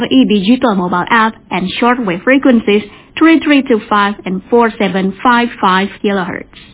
digital mobile app and shortwave frequencies 3325 and 4755 kHz.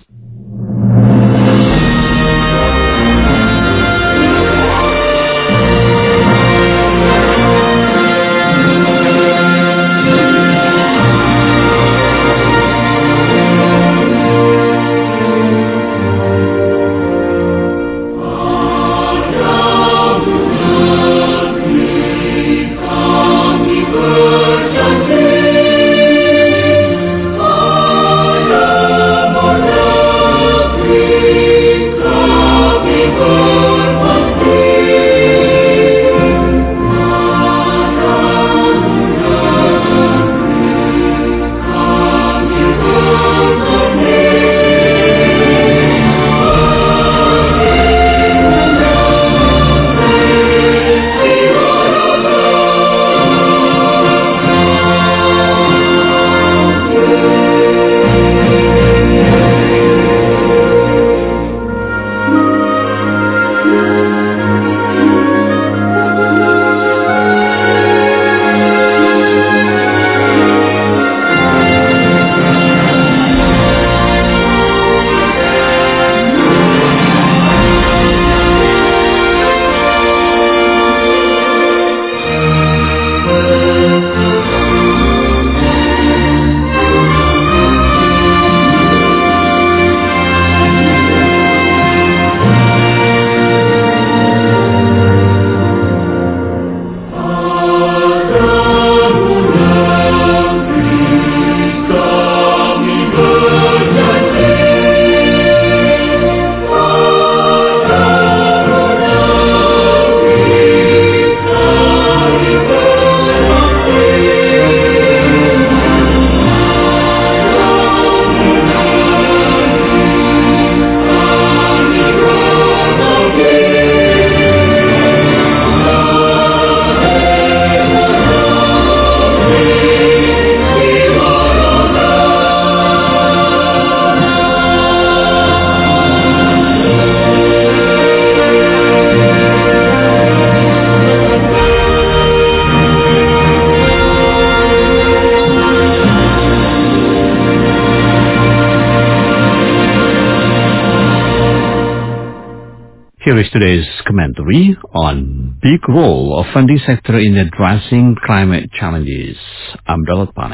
Here is today's commentary on big role of funding sector in addressing climate challenges. I'm Dalat Pane.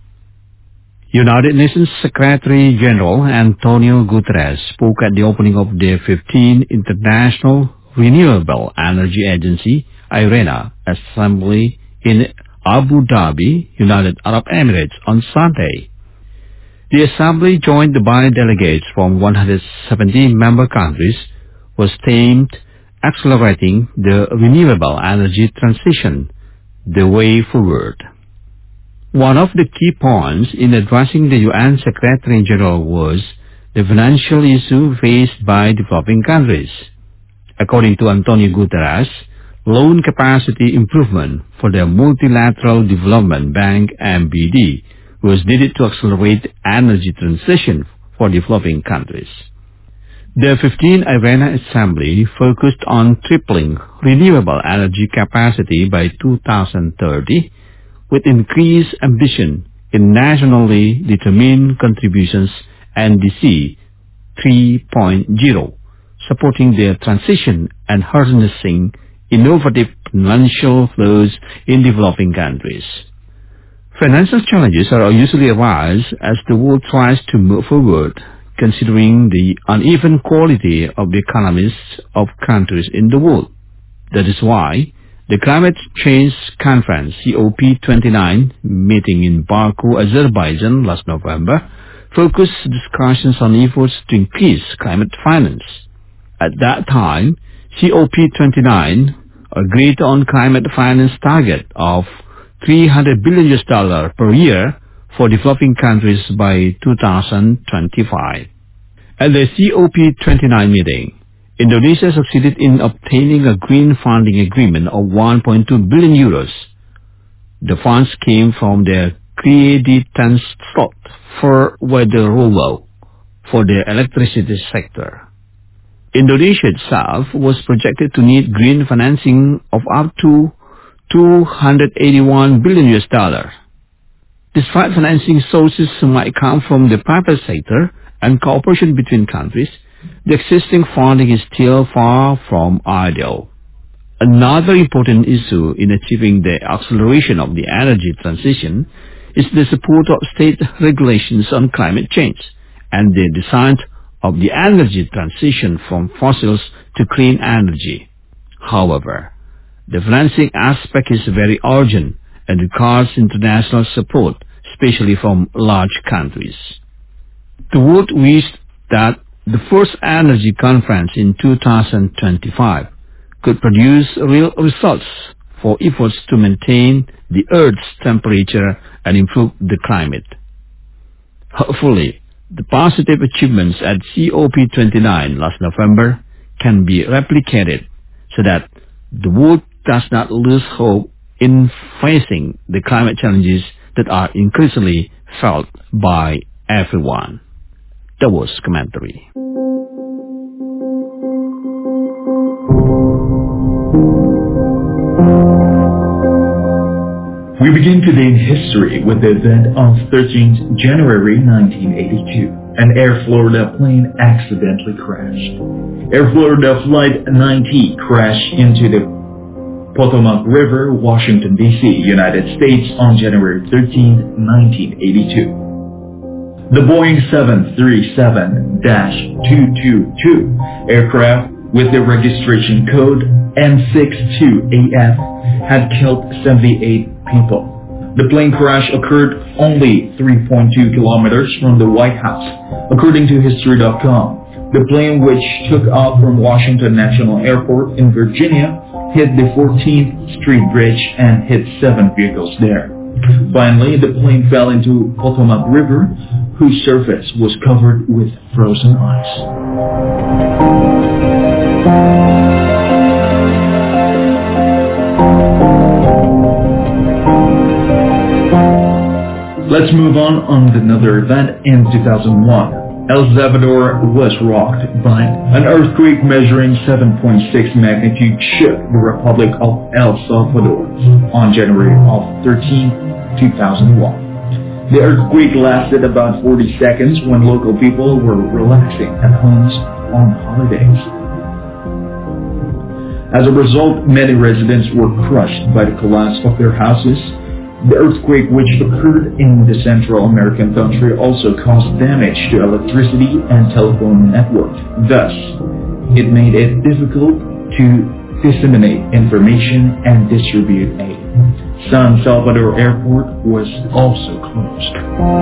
United Nations Secretary General Antonio Guterres spoke at the opening of the 15th International Renewable Energy Agency IRENA Assembly in Abu Dhabi, United Arab Emirates on Sunday. The assembly, joined by delegates from 170 member countries, was themed Accelerating the Renewable Energy Transition, the Way Forward. One of the key points in addressing the UN Secretary General was the financial issue faced by developing countries. According to Antonio Guterres, loan capacity improvement for the Multilateral Development Bank MBD was needed to accelerate energy transition for developing countries. The 15th IRENA Assembly focused on tripling renewable energy capacity by 2030, with increased ambition in nationally determined contributions NDC 3.0, supporting the transition and harnessing innovative financial flows in developing countries. Financial challenges are usually arise as the world tries to move forward, considering the uneven quality of the economies of countries in the world. That is why the Climate Change Conference COP29 meeting in Baku, Azerbaijan last November focused discussions on efforts to increase climate finance. At that time, COP29 agreed on climate finance target of $300 billion per year for developing countries by 2025. At the COP29 meeting, Indonesia succeeded in obtaining a green funding agreement of 1.2 billion euros. The funds came from the Creditans slot for weather rollout for the electricity sector. Indonesia itself was projected to need green financing of up to $281 billion. Despite financing sources might come from the private sector and cooperation between countries, the existing funding is still far from ideal. Another important issue in achieving the acceleration of the energy transition is the support of state regulations on climate change and the design of the energy transition from fossils to clean energy. However, the financing aspect is very urgent and requires international support, especially from large countries. The world wished that the first energy conference in 2025 could produce real results for efforts to maintain the Earth's temperature and improve the climate. Hopefully, the positive achievements at COP29 last November can be replicated so that the world does not lose hope in facing the climate challenges that are increasingly felt by everyone. That was commentary. We begin today in history with the event of 13th January 1982. An Air Florida plane accidentally crashed. Air Florida Flight 90 crashed into the Potomac River, Washington, D.C., United States on January 13, 1982. The Boeing 737-222 aircraft with the registration code N62AF had killed 78 people. The plane crash occurred only 3.2 kilometers from the White House, according to History.com. The plane, which took off from Washington National Airport in Virginia, hit the 14th Street Bridge and hit 7 vehicles there. Finally, the plane fell into Potomac River, whose surface was covered with frozen ice. Let's move on another event in 2001. El Salvador was rocked by an earthquake measuring 7.6 magnitude shook the Republic of El Salvador on January 13, 2001. The earthquake lasted about 40 seconds when local people were relaxing at homes on holidays. As a result, many residents were crushed by the collapse of their houses. The earthquake, which occurred in the Central American country, also caused damage to electricity and telephone networks. Thus, it made it difficult to disseminate information and distribute aid. San Salvador Airport was also closed.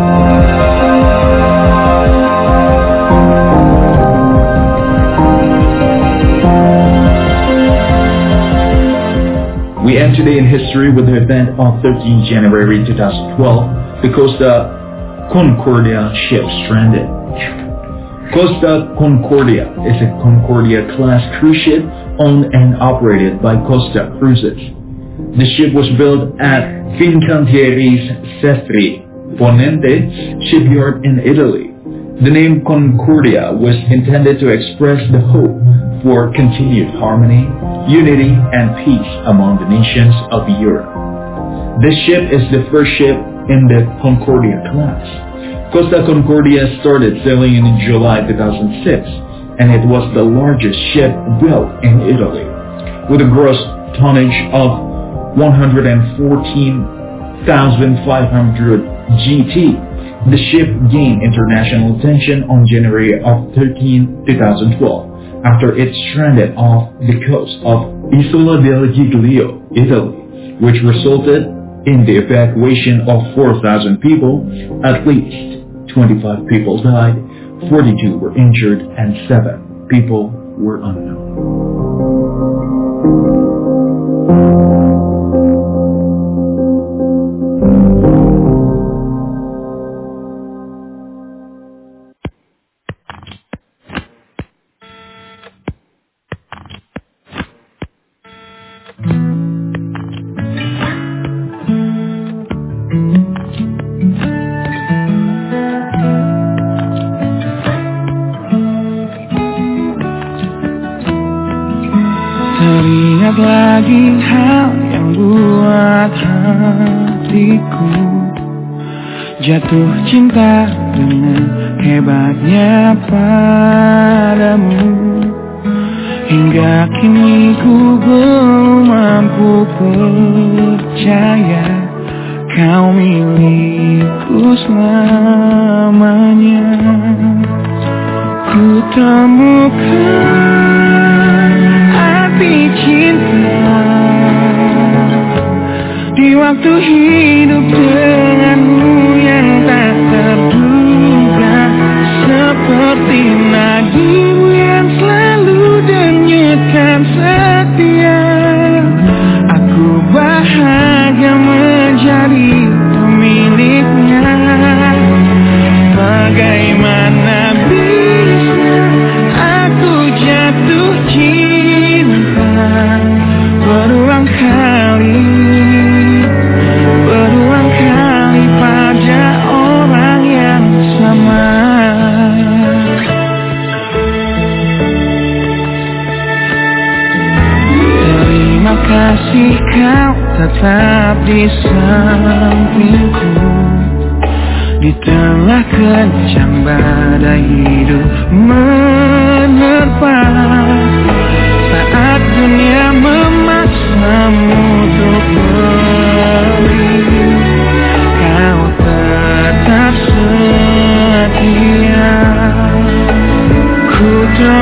We end today in history with the event of 13 January 2012, the Costa Concordia ship stranded. Costa Concordia is a Concordia-class cruise ship owned and operated by Costa Cruises. The ship was built at Fincantieri's Sestri Ponente shipyard in Italy. The name Concordia was intended to express the hope for continued harmony, unity, and peace among the nations of Europe. This ship is the first ship in the Concordia class. Costa Concordia started sailing in July 2006, and it was the largest ship built in Italy. With a gross tonnage of 114,500 GT, the ship gained international attention on January 13, 2012, after it stranded off the coast of Isola del Giglio, Italy, which resulted in the evacuation of 4,000 people. At least 25 people died, 42 were injured, and 7 people were unknown. Teringat lagi hal yang membuat hatiku jatuh cinta dengan hebatnya padamu. Hingga kini ku belum mampu percaya kau milikku selamanya. Ku temukan arti cinta di waktu hidup denganmu yang tak terduga, seperti nadimu yang selalu denyutkan setia. Aku bahagia menjadi pemiliknya. Bagaimana bisa aku jatuh cinta berulang kali pada orang yang sama. Terima kasih kau tetap di sampingku di tengah kencang badai hidup menerpa. Saat dunia memaksamu untuk pergi, kau tetap setia. Ku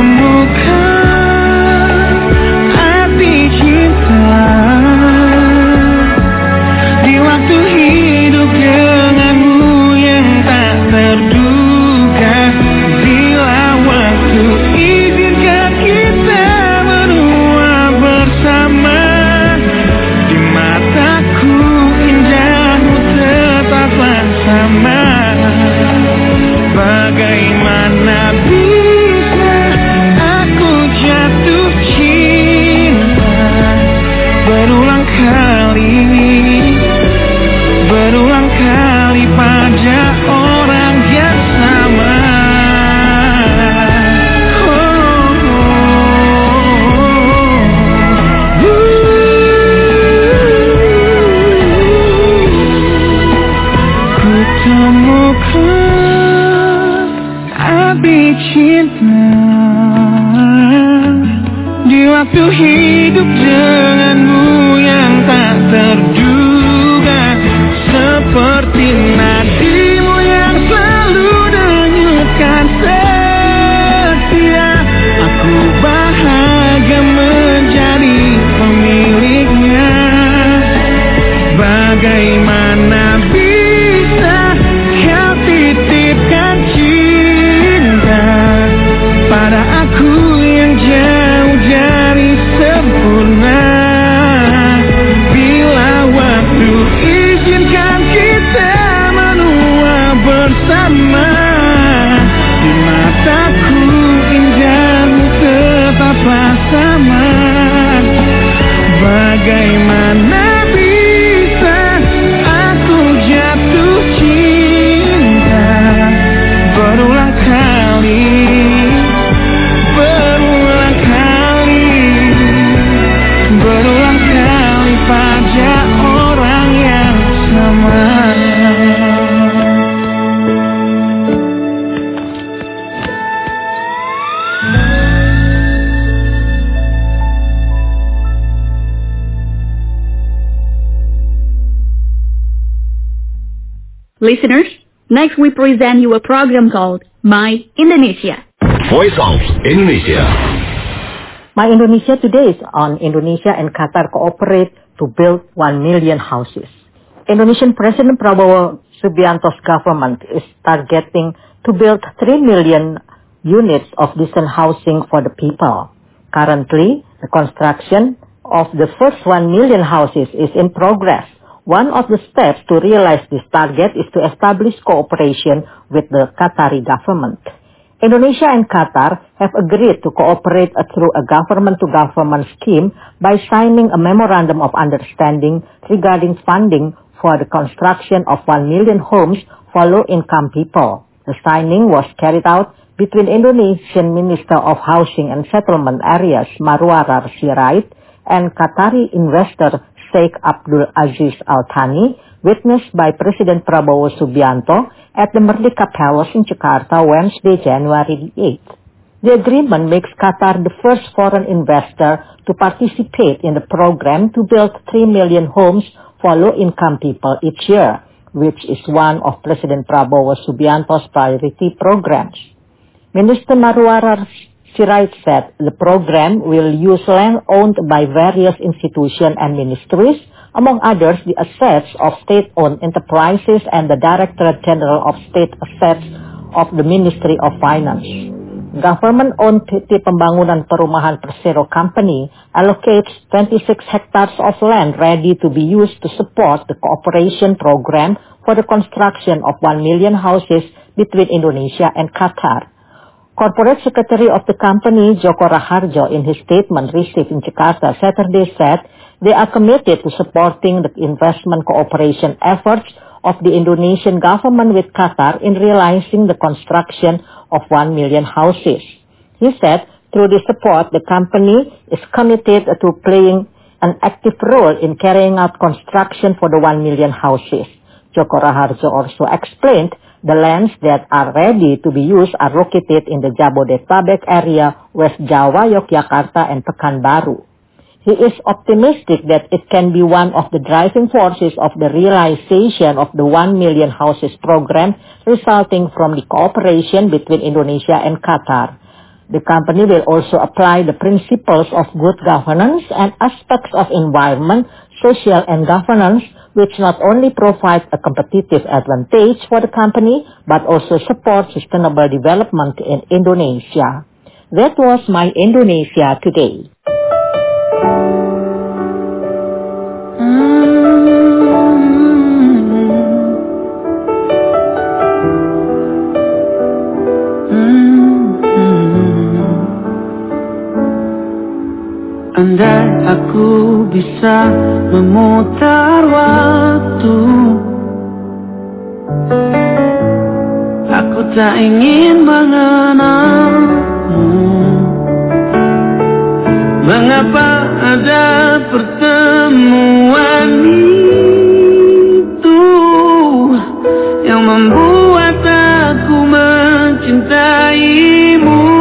temukan arti cinta di waktu hidup denganmu yang tak terduga. Bila waktu izinkan kita menua bersama, di mataku indahmu tetaplah sama. Bagaimana bisa aku jatuh cinta berulang kali pada orang yang sama. Ku temukan arti cinta di waktu hidup denganmu yang tak terduga, seperti nadimu yang selalu denyutkan setia. Aku bahagia menjadi pemiliknya. Bagaimana bisa kau titipkan cinta pada aku yang jauh dari sempurna. Bila waktu izinkan kita menua bersama, di mataku indahmu tetaplah sama. Bagaimana bisa aku jatuh cinta berulang kali pada orang yang sama. Listeners, next we present you a program called My Indonesia. Voice of Indonesia. My Indonesia today is on Indonesia and Qatar cooperate to build 1 million houses. Indonesian President Prabowo Subianto's government is targeting to build 3 million units of decent housing for the people. Currently, the construction of the first 1 million houses is in progress. One of the steps to realize this target is to establish cooperation with the Qatari government. Indonesia and Qatar have agreed to cooperate through a government-to-government scheme by signing a memorandum of understanding regarding funding for the construction of 1 million homes for low-income people. The signing was carried out between Indonesian Minister of Housing and Settlement Areas Marwarar Sirait and Qatari investor Sheikh Abdul Aziz Al Thani, witnessed by President Prabowo Subianto at the Merdeka Palace in Jakarta Wednesday, January 8th. The agreement makes Qatar the first foreign investor to participate in the program to build 3 million homes for low-income people each year, which is one of President Prabowo Subianto's priority programs. Minister Marwarar Sirait said the program will use land owned by various institutions and ministries, among others the assets of state-owned enterprises and the Directorate General of State Assets of the Ministry of Finance. Government-owned PT Pembangunan Perumahan Persero Company allocates 26 hectares of land ready to be used to support the cooperation program for the construction of 1 million houses between Indonesia and Qatar. Corporate Secretary of the company, Joko Raharjo, in his statement received in Jakarta Saturday said they are committed to supporting the investment cooperation efforts of the Indonesian government with Qatar in realizing the construction of 1 million houses. He said, through this support, the company is committed to playing an active role in carrying out construction for the 1 million houses. Joko Raharjo also explained the lands that are ready to be used are located in the Jabodetabek area, West Java, Yogyakarta, and Pekanbaru. He is optimistic that it can be one of the driving forces of the realization of the 1 million houses program resulting from the cooperation between Indonesia and Qatar. The company will also apply the principles of good governance and aspects of environment, social and governance, which not only provide a competitive advantage for the company, but also support sustainable development in Indonesia. That was My Indonesia Today. Andai aku bisa memutar waktu, aku tak ingin mengenalmu. Mengapa ada pertemuan itu yang membuat aku mencintaimu?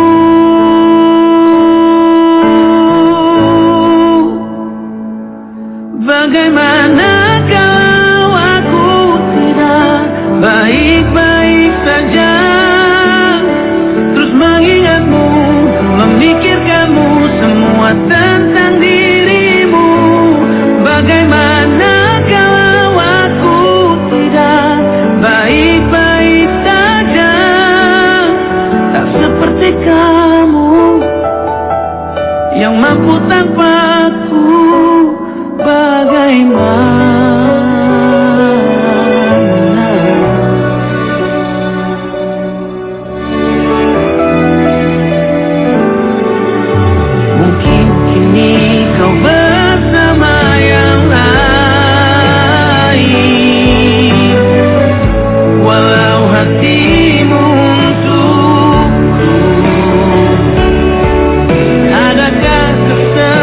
Bagaimana kalau aku tidak baik-baik saja, terus mengingatmu, memikirkanmu, semua tentang dirimu. Bagaimana kalau aku tidak baik-baik saja, tak seperti kamu yang mampu tanpaku. Mungkin kini kau bersama yang lain, walau hatimu untukku. Adakah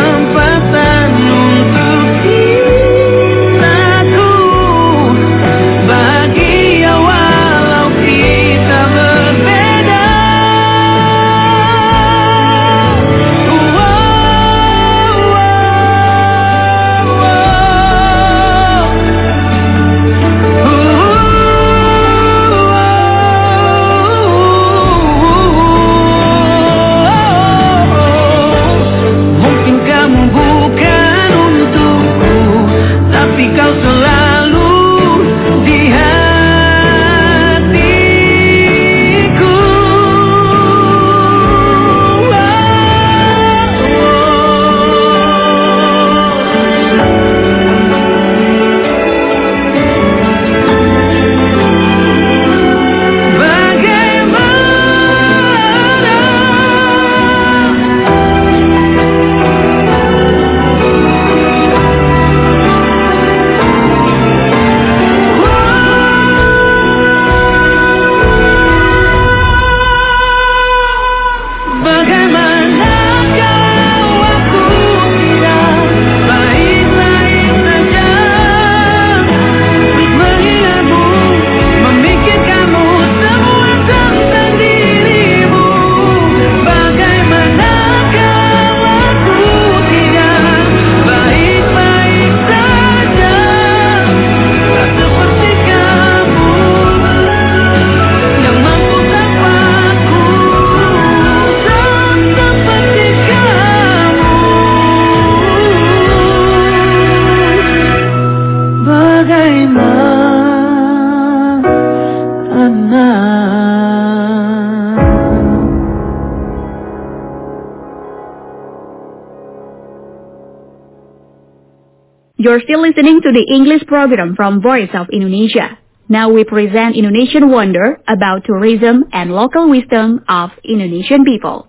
You're still listening to the English program from Voice of Indonesia. Now we present Indonesian Wonder about tourism and local wisdom of Indonesian people.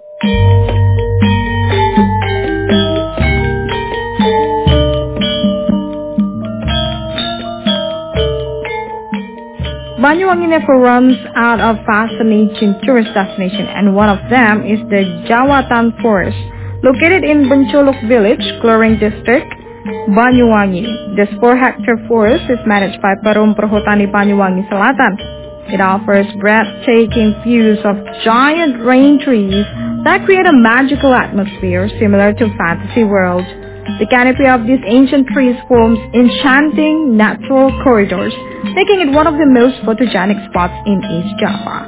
Banyuwangi never runs out of fascinating tourist destinations, and one of them is the Jawatan Forest, located in Bencolok Village, Kelureng District, Banyuwangi. This 4-hectare forest is managed by Perum Perhutani Banyuwangi Selatan. It offers breathtaking views of giant rain trees that create a magical atmosphere similar to fantasy world. The canopy of these ancient trees forms enchanting natural corridors, making it one of the most photogenic spots in East Java.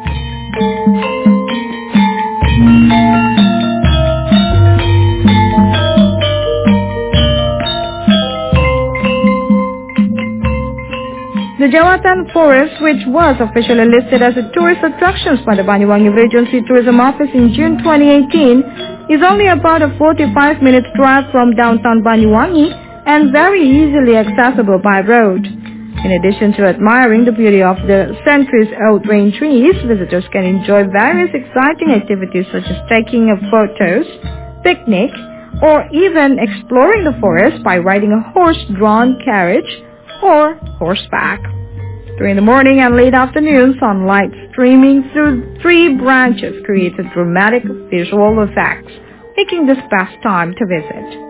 The Jawatan Forest, which was officially listed as a tourist attraction by the Banyuwangi Regency Tourism Office in June 2018, is only about a 45-minute drive from downtown Banyuwangi and very easily accessible by road. In addition to admiring the beauty of the centuries-old rain trees, visitors can enjoy various exciting activities such as taking photos, picnic, or even exploring the forest by riding a horse-drawn carriage or horseback. During the morning and late afternoon, sunlight streaming through tree branches creates a dramatic visual effects, making this best time to visit.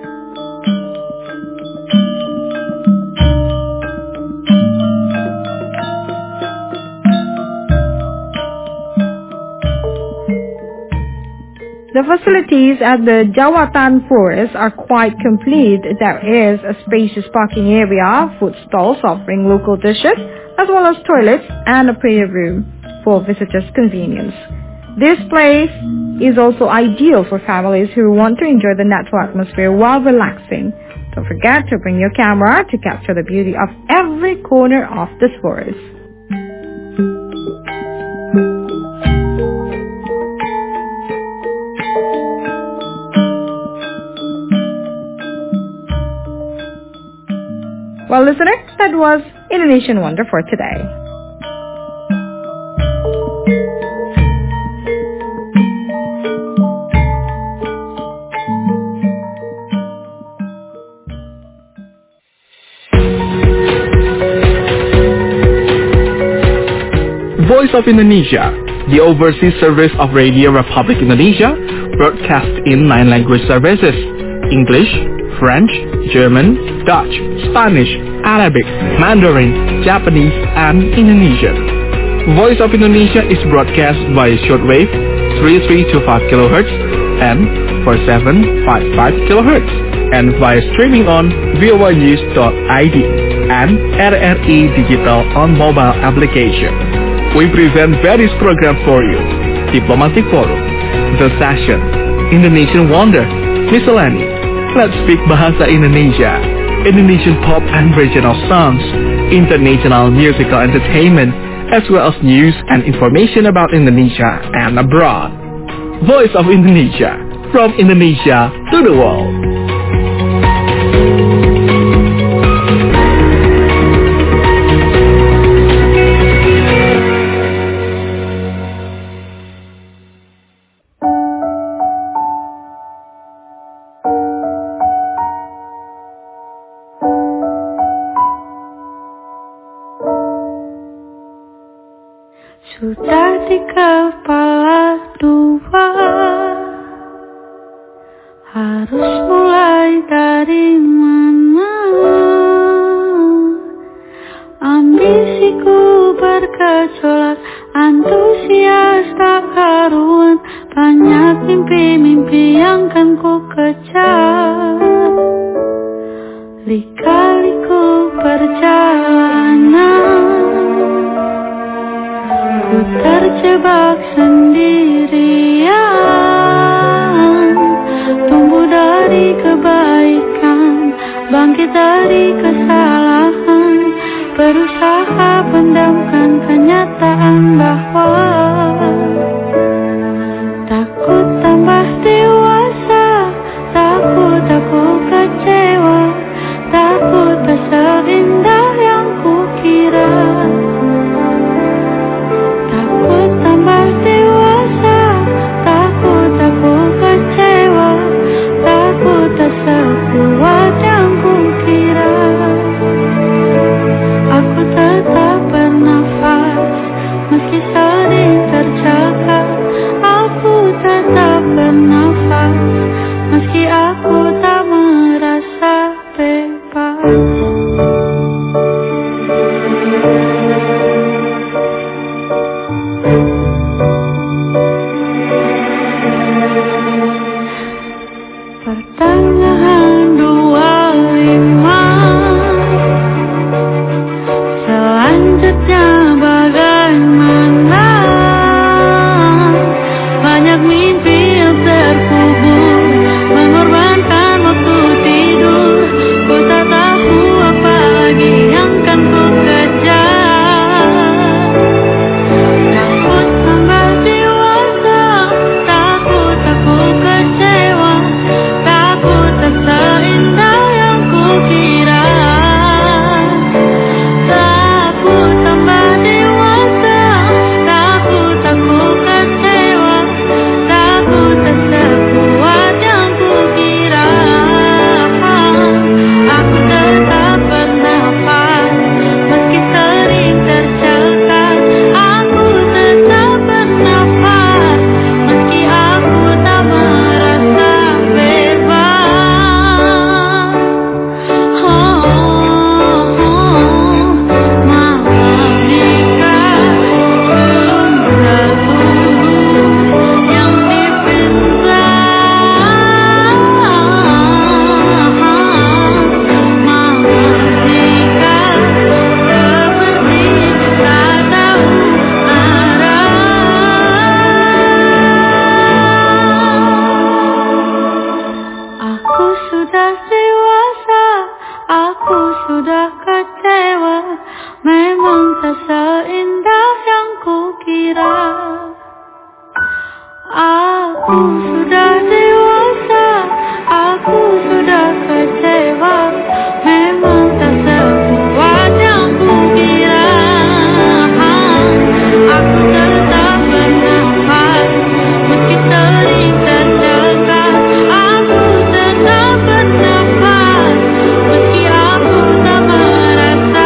The facilities at the Jawatan Forest are quite complete. There is a spacious parking area, food stalls offering local dishes, as well as toilets and a prayer room for visitors' convenience. This place is also ideal for families who want to enjoy the natural atmosphere while relaxing. Don't forget to bring your camera to capture the beauty of every corner of this forest. Well, listeners, that was Indonesian Wonder for today. Voice of Indonesia, the overseas service of Radio Republic Indonesia, broadcast in 9 language services: English, French, German, Dutch, Spanish, Arabic, Mandarin, Japanese, and Indonesian. Voice of Indonesia is broadcast via shortwave 3325 kHz and 4755 kHz and via streaming on voanews.id and RRI Digital on mobile application. We present various programs for you: Diplomatic Forum, The Session, Indonesian Wonder, Miscellany, Let's Speak Bahasa Indonesia, Indonesian pop and regional songs, international musical entertainment, as well as news and information about Indonesia and abroad. Voice of Indonesia, from Indonesia to the world. Sudah di kepala dua, harus mulai dari mana? Ambisiku bergejolak, antusias tak karuan, banyak mimpi-mimpi yang kan ku kejar. Lika-liku perjalanan, ku terjebak sendirian, tumbuh dari kebaikan, bangkit dari kesalahan, berusaha pendamkan kenyataan bahwa takut tambah dewasa, takut aku kecewa, takut tak seindah yang kukira. Aku sudah dewasa, aku sudah kecewa. Memang tak sekuat yang kukira. Aku tetap bernafas, meski sering tercekat. Aku tetap bernafas, meski aku tak merasa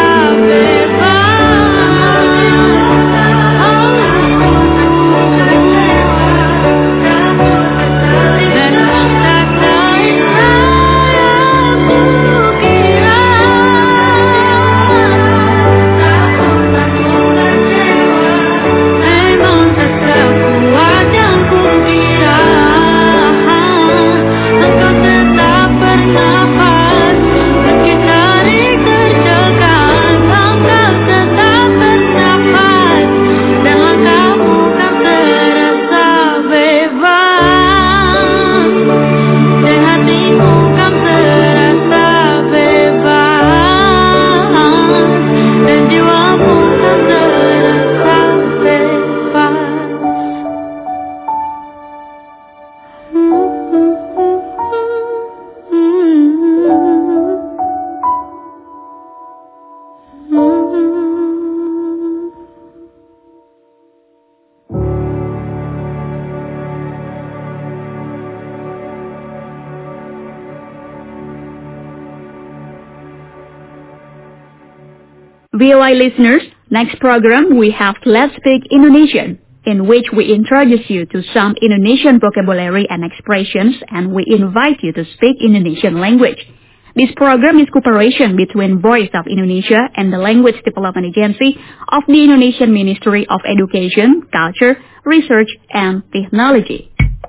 VOA listeners, next program we have Let's Speak Indonesian, in which we introduce you to some Indonesian vocabulary and expressions, and we invite you to speak Indonesian language. This program is cooperation between Voice of Indonesia and the Language Development Agency of the Indonesian Ministry of Education, Culture, Research, and Technology.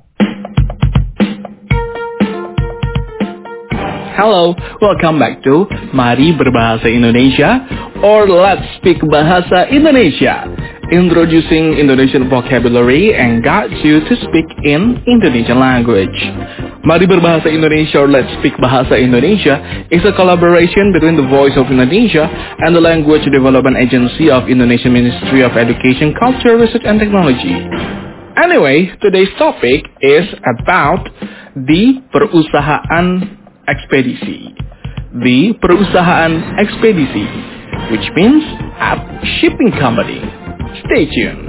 Hello, welcome back to Mari Berbahasa Indonesia or Let's Speak Bahasa Indonesia, introducing Indonesian vocabulary and guides you to speak in Indonesian language. Mari Berbahasa Indonesia or Let's Speak Bahasa Indonesia is a collaboration between the Voice of Indonesia and the Language Development Agency of Indonesian Ministry of Education, Culture, Research and Technology. Anyway, today's topic is about the perusahaan ekspedisi. The perusahaan ekspedisi, which means a shipping company. Stay tuned.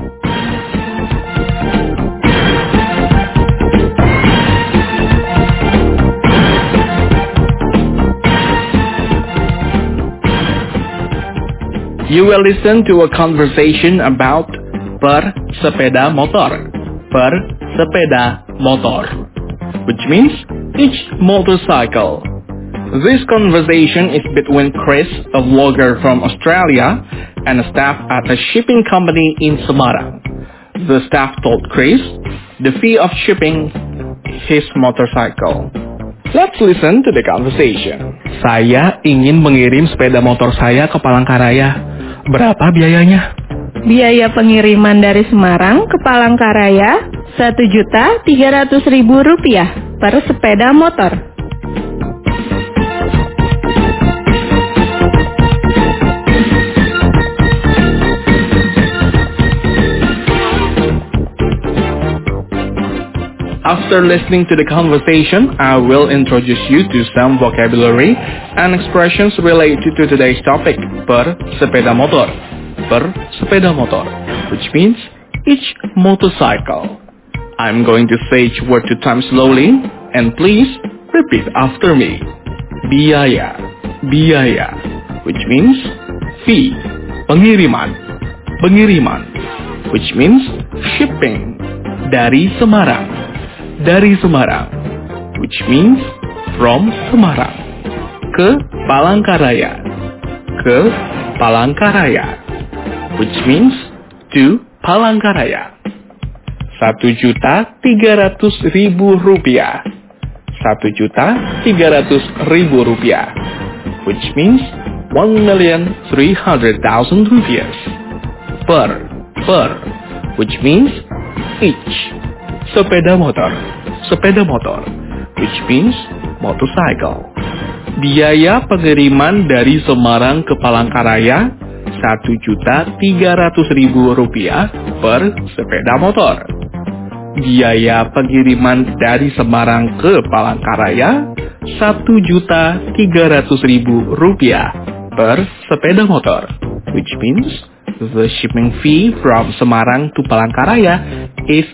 You will listen to a conversation about bersepeda motor. Bersepeda motor, which means each motorcycle. This conversation is between Chris, a vlogger from Australia, and a staff at a shipping company in Semarang. The staff told Chris the fee of shipping his motorcycle. Let's listen to the conversation. Saya ingin mengirim sepeda motor saya ke Palangkaraya. Berapa biayanya? Biaya pengiriman dari Semarang ke Palangkaraya Rp1.300.000 per sepeda motor. After listening to the conversation, I will introduce you to some vocabulary and expressions related to today's topic, bersepeda motor. Bersepeda motor, which means each motorcycle. I'm going to say each word 2 times slowly, and please repeat after me. Biaya, biaya, which means fee. Pengiriman, pengiriman, which means shipping. Dari Semarang, dari Semarang, which means from Semarang. Ke Palangkaraya, ke Palangkaraya, which means to Palangkaraya. Rp1.300.000. Rp1.300.000, which means Rp1.300.000. Per, which means each. Sepeda motor, which means motorcycle. Biaya pengiriman dari Semarang ke Palangkaraya Rp1.300.000 per sepeda motor. Biaya pengiriman dari Semarang ke Palangkaraya Rp1.300.000 per sepeda motor, which means the shipping fee from Semarang to Palangkaraya is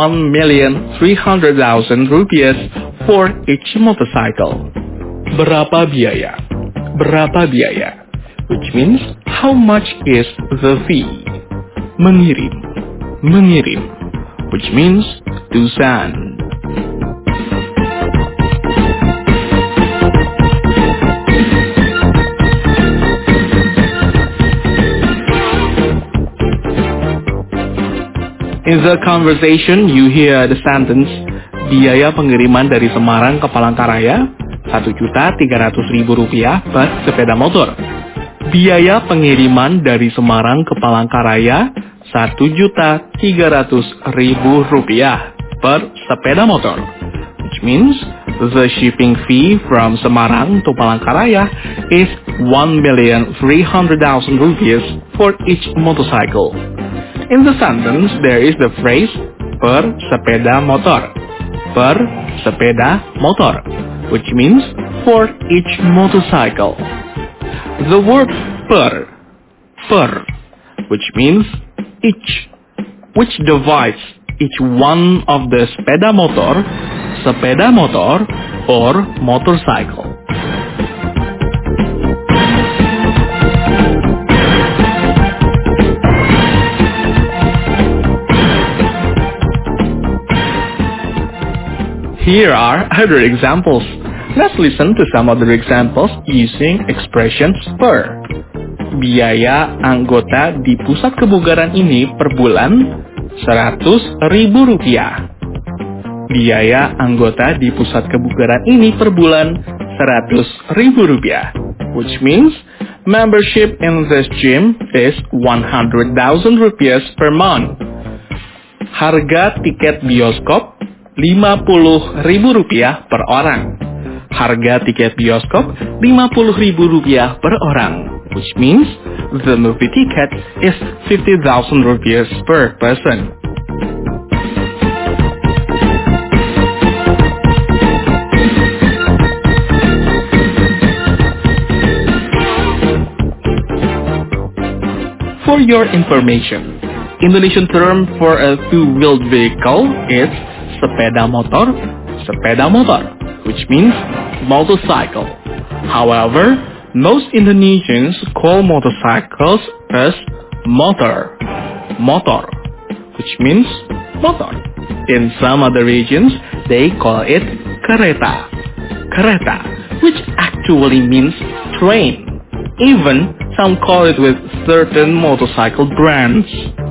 Rp1.300.000 for each motorcycle. Berapa biaya? Berapa biaya? Which means how much is the fee? Mengirim, mengirim, which means to send. In the conversation, you hear the sentence, biaya pengiriman dari Semarang ke Palangkaraya, Rp1.300.000 per sepeda motor. Biaya pengiriman dari Semarang ke Palangkaraya, Rp1.300.000 per sepeda motor. Which means, the shipping fee from Semarang to Palangkaraya is Rp1.300.000 for each motorcycle. In the sentence, there is the phrase per sepeda motor, per sepeda motor, which means for each motorcycle. The word per, which means each, which divides each one of the sepeda motor, or motorcycle. Here are other examples. Let's listen to some other examples using expressions per. Biaya anggota di pusat kebugaran ini per bulan Rp100.000. Biaya anggota di pusat kebugaran ini per bulan Rp100.000, which means membership in this gym is Rp100,000 per month. Harga tiket bioskop Rp50.000 per orang. Harga tiket bioskop Rp50.000 per orang, which means the movie ticket is Rp50,000 per person. For your information, Indonesian term for a two-wheeled vehicle is sepeda motor, which means motorcycle. However, most Indonesians call motorcycles as motor, which means motor. In some other regions, they call it kereta, which actually means train. Even some call it with certain motorcycle brands.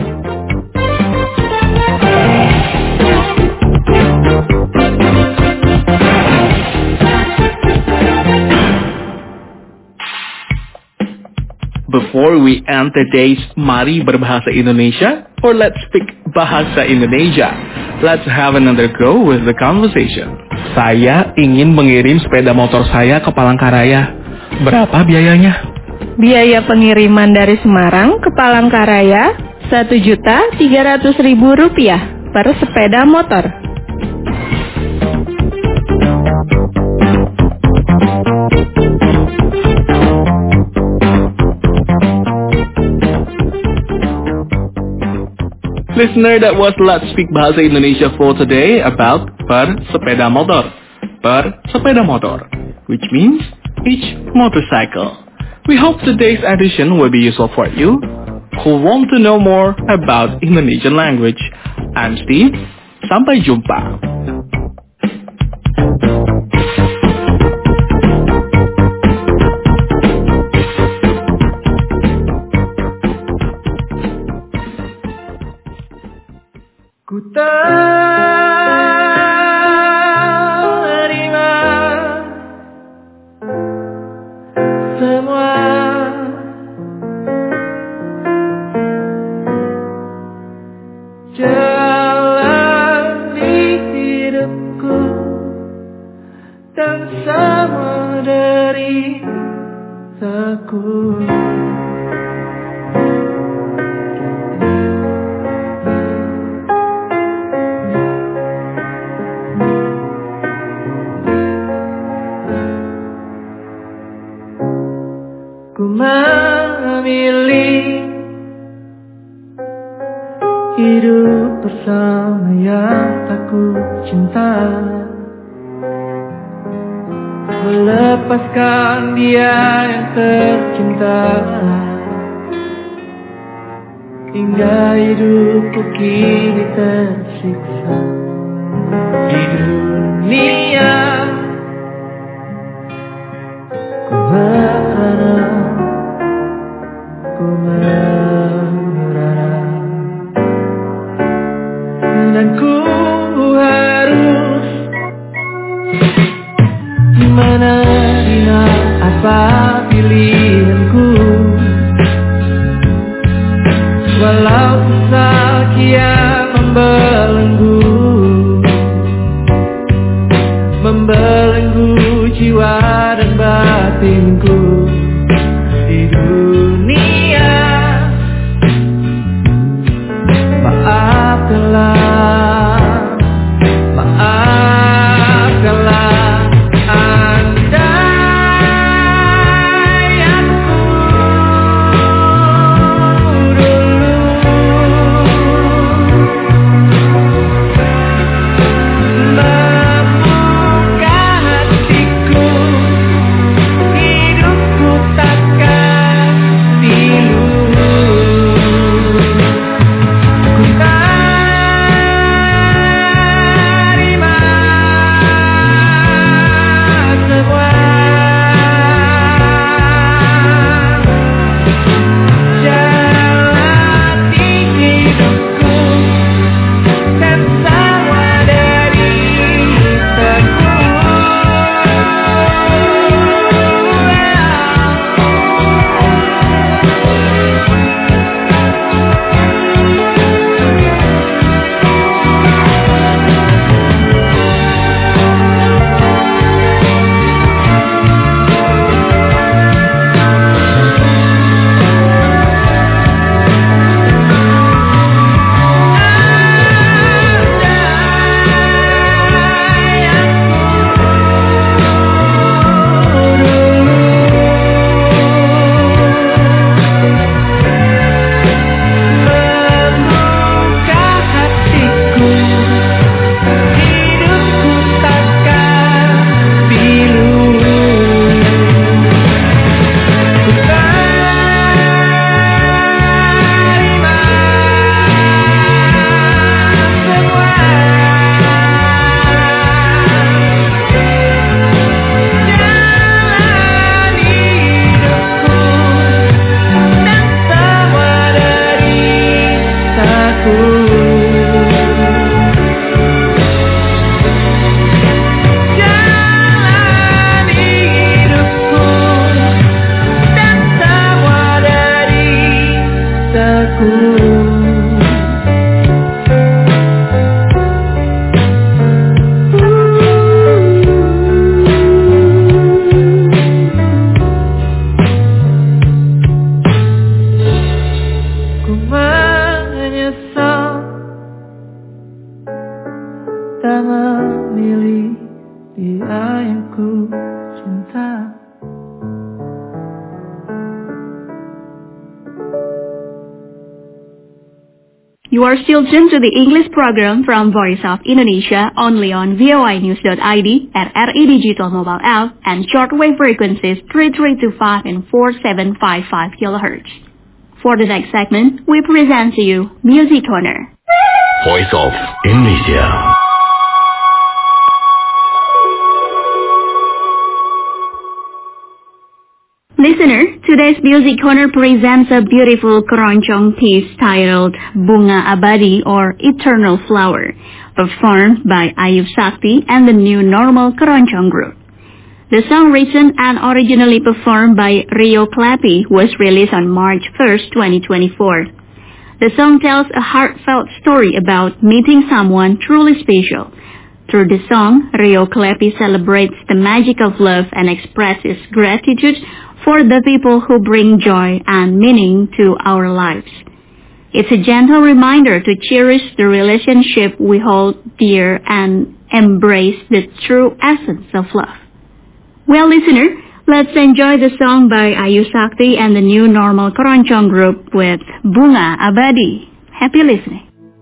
Before we end today's Mari Berbahasa Indonesia, or Let's Speak Bahasa Indonesia, let's have another go with the conversation. Saya ingin mengirim sepeda motor saya ke Palangkaraya. Berapa biayanya? Biaya pengiriman dari Semarang ke Palangkaraya Rp1.300.000 per sepeda motor. Listener, that was Let's Speak Bahasa Indonesia for today about per sepeda motor, which means each motorcycle. We hope today's edition will be useful for you who want to know more about Indonesian language. I'm Steve. Sampai jumpa. Ku terima semua jalani hidup bersama yang tak ku cinta, melepaskan dia yang tercinta, hingga hidupku kini tersiksa di dunia. Ku merana, dan ku harus menerima apa pilihanku, walau susah kian membelenggu jiwa dan batinku di dunia. Maafkanlah andai aku dulu membuka hatiku, hidupku takkan pilu. Ku terima semua, jalani hidupku dan semua deritaku. Membuka hatiku, hidupku takkan pilu. Ku terima semua, jalani hidupku dan semua deritaku. Jalani hidupku dan semua deritaku. Ku menyesal tak memilih dia yang ku cinta. You are still tuned to the English program from Voice of Indonesia only on voinews.id at RI Digital Mobile App and shortwave frequencies 3325 and 4755 kHz. For the next segment, we present to you Music Corner. Voice of Indonesia. Listener, today's Music Corner presents a beautiful keroncong piece titled Bunga Abadi or Eternal Flower, performed by Ayub Sakti and the New Normal Keroncong Group. The song, written and originally performed by Rio Clappy, was released on March 1st, 2024. The song tells a heartfelt story about meeting someone truly special. Through the song, Rio Clappy celebrates the magic of love and expresses gratitude for the people who bring joy and meaning to our lives. It's a gentle reminder to cherish the relationship we hold dear and embrace the true essence of love. Well, listener, let's enjoy the song by Ayu Sakti and the New Normal Keroncong Group with Bunga Abadi. Happy listening.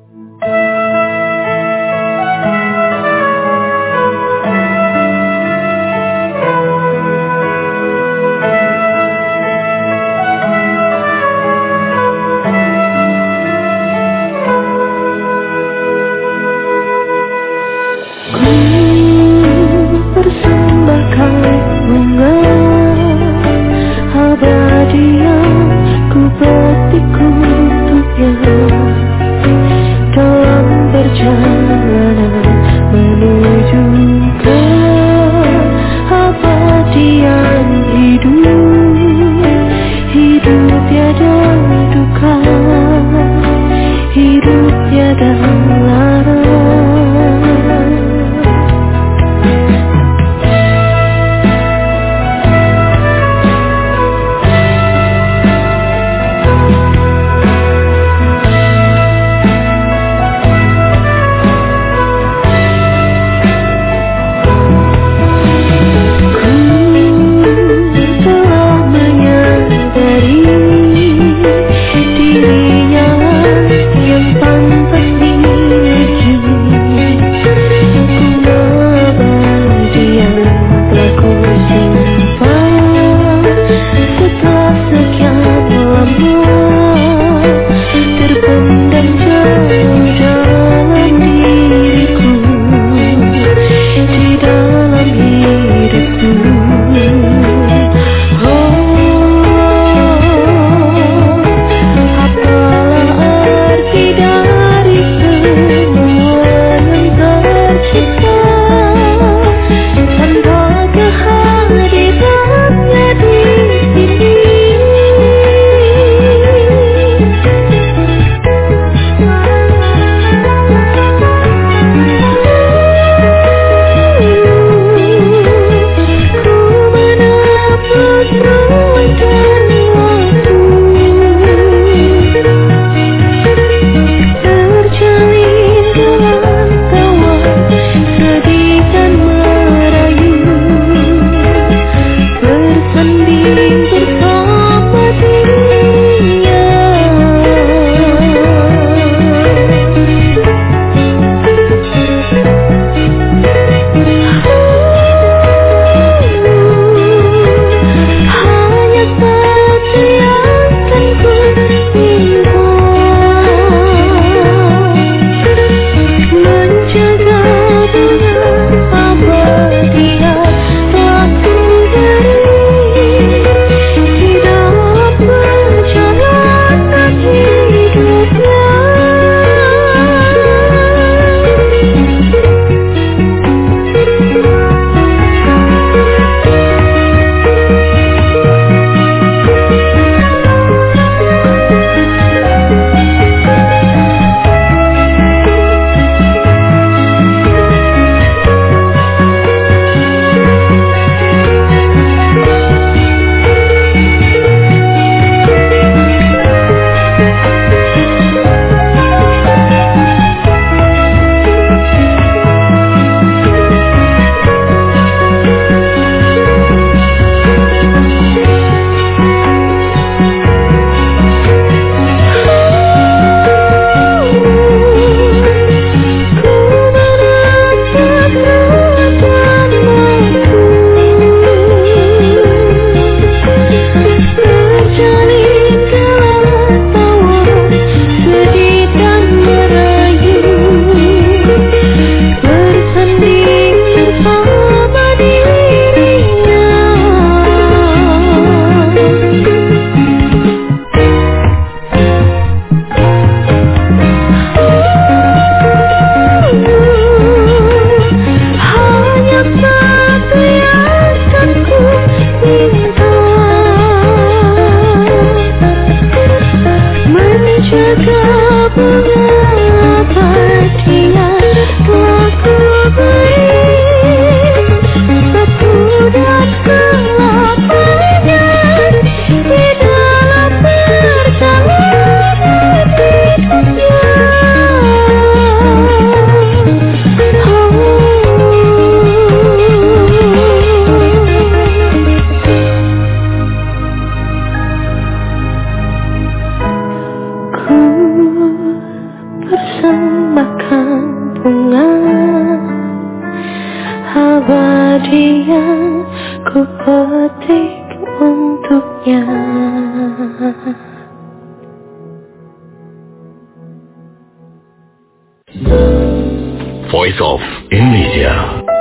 Voice of Indonesia.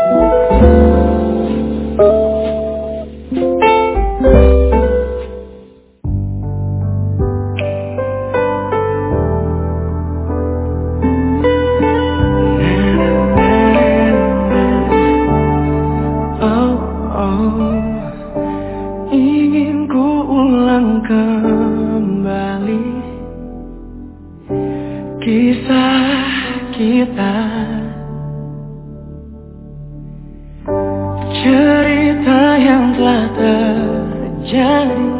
Ingin ku ulang kembali kisah kita, cerita yang telah terjadi,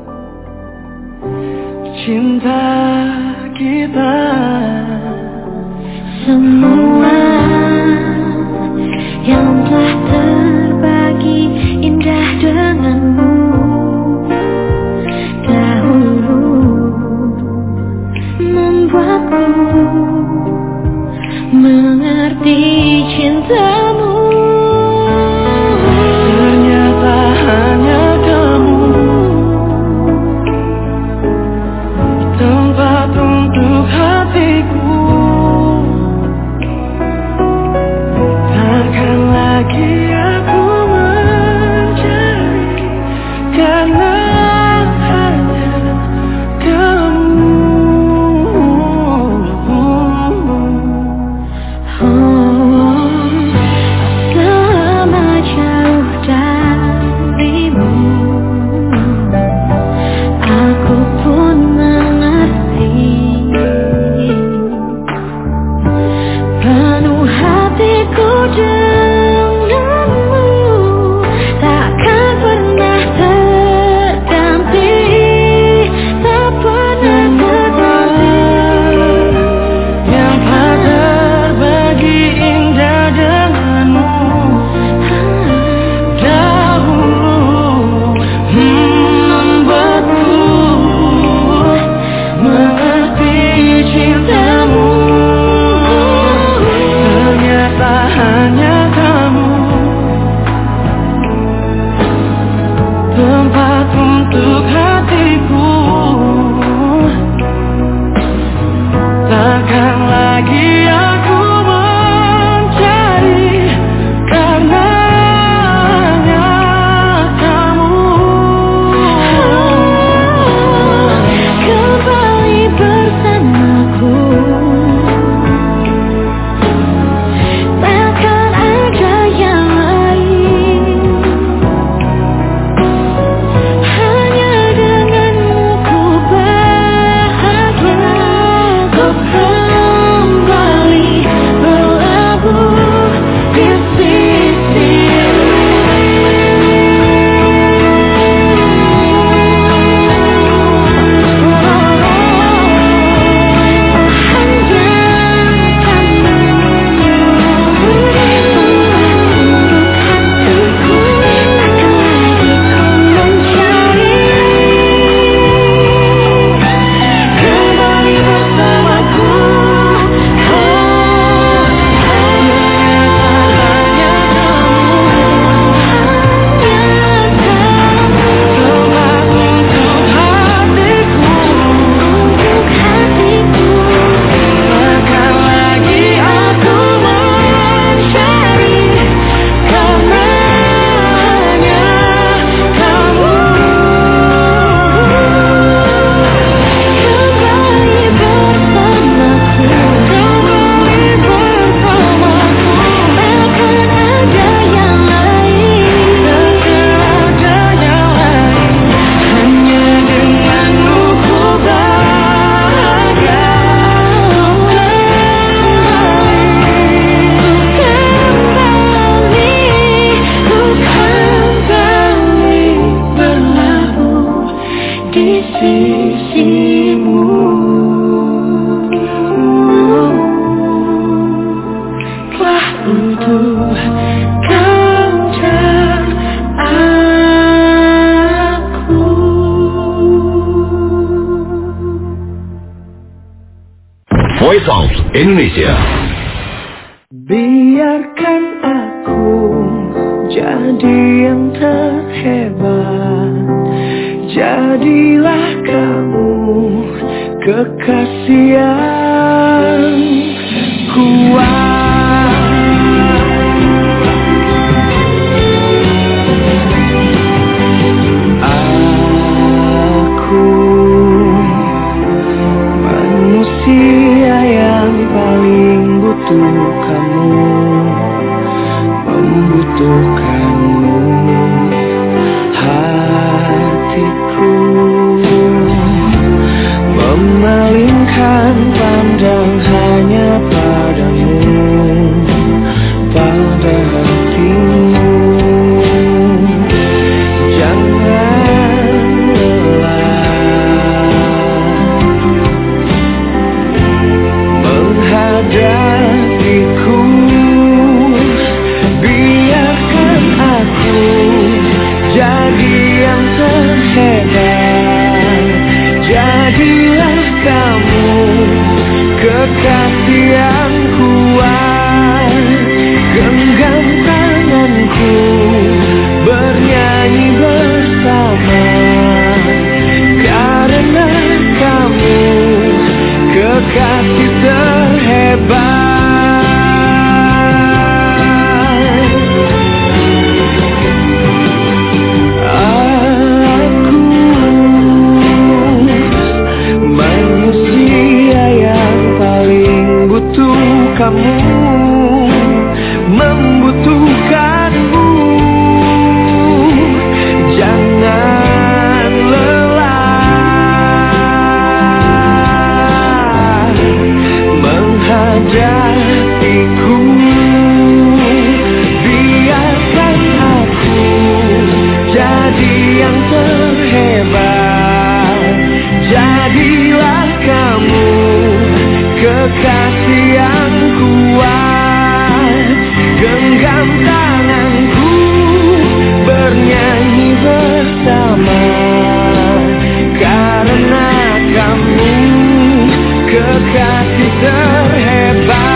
cinta kita. Semua yang telah terbagi indah denganmu dahulu membuatku mengerti cintamu. Ternyata hanya kamu tempat untuk hatiku. Voice of Indonesia. Biarkan aku jadi yang terhebat. Jadilah kamu kekasih yang kuat. Aku manusia yang paling butuh kamu, membutuhkanmu. Hatiku memalingkan pandang hanya padamu, pada hatimu. Jangan lelah menghadapiku. Biarkan aku jadi yang terhebat. Jadilah kamu kekasih yang kuat. Genggam tanganku, bernyanyi bersama. Karena kamu kekasih terhebat. Kamu membutuhkanmu. Jangan lelah menghadapiku. Biarkan aku jadi yang terhebat. Jadilah kamu kekasih yang kuat. Genggam tanganku, bernyanyi bersama. Karena kamu kekasih terhebat.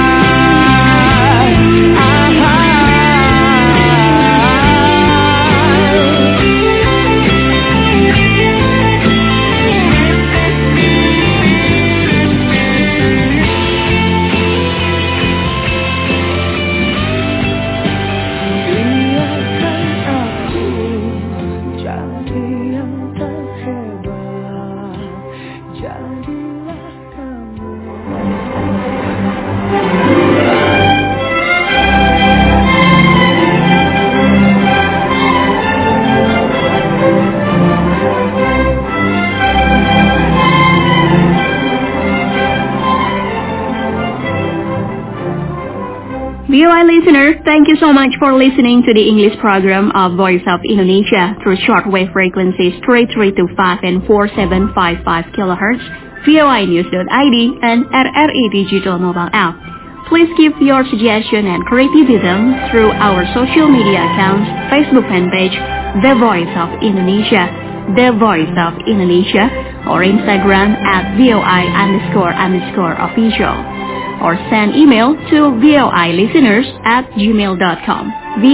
VOA listeners, thank you so much for listening to the English program of Voice of Indonesia through shortwave frequencies 3325 and 4755 kHz, voinews.id, and RRI Digital Mobile App. Please give your suggestion and criticism through our social media accounts, Facebook fanpage, The Voice of Indonesia, The Voice of Indonesia, or Instagram at @VOI_official. Or send email to voilisteners@gmail.com.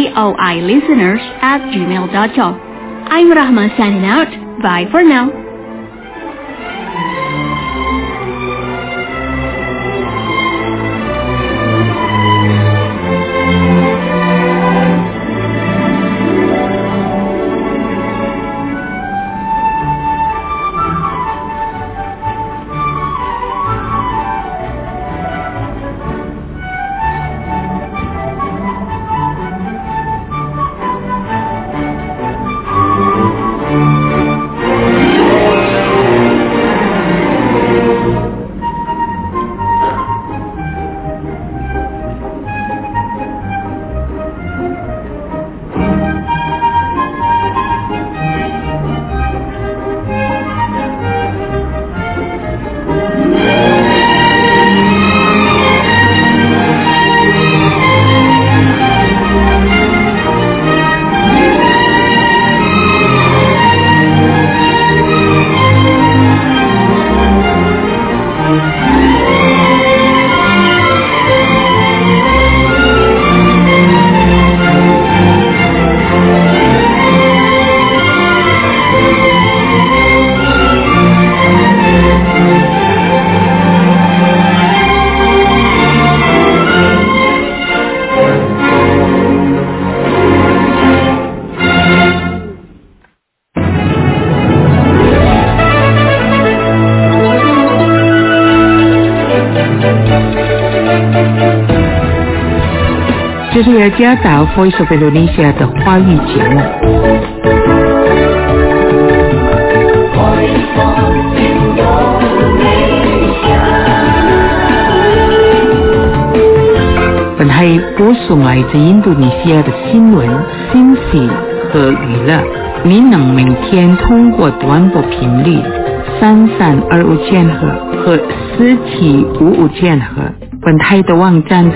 voilisteners@gmail.com. I'm Rahma signing out. Bye for now. 这是雅加达 Voice of Indonesia 的华语节目。本台播送来自印度尼西亚的新闻、信息和娱乐。您能每天通过短波频率3325千赫和4755千赫，本台的网站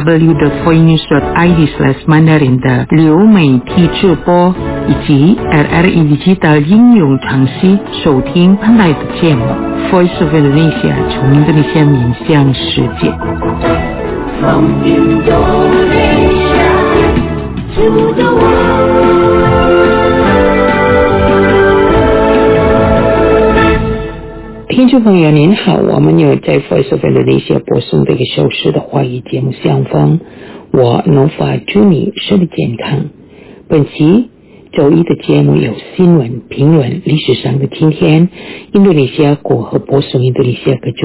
www.voinews.id/mandarin 的流媒体直播以及 RRI Digital 应用程序收听本台的节目 Voice of Indonesia 从印度尼西亚面向世界。From Indonesia to the world.听众朋友您好，我们有在 Voice of Indonesia 播送的一个小时的华语节目相逢，我Nova祝你身体健康。本期周一的节目有新闻评论历史上的今天，印度尼西亚国和播送印度尼西亚各种